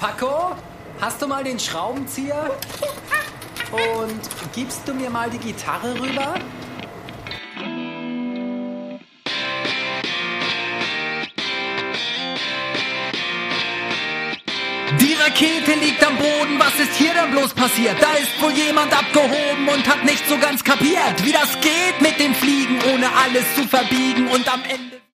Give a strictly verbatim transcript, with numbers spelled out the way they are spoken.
Paco, hast du mal den Schraubenzieher? Und gibst du mir mal die Gitarre rüber? Die Rakete liegt am Boden, was ist hier denn bloß passiert? Da ist wohl jemand abgehoben und hat nicht so ganz kapiert, wie das geht mit dem Fliegen, ohne alles zu verbiegen und am Ende...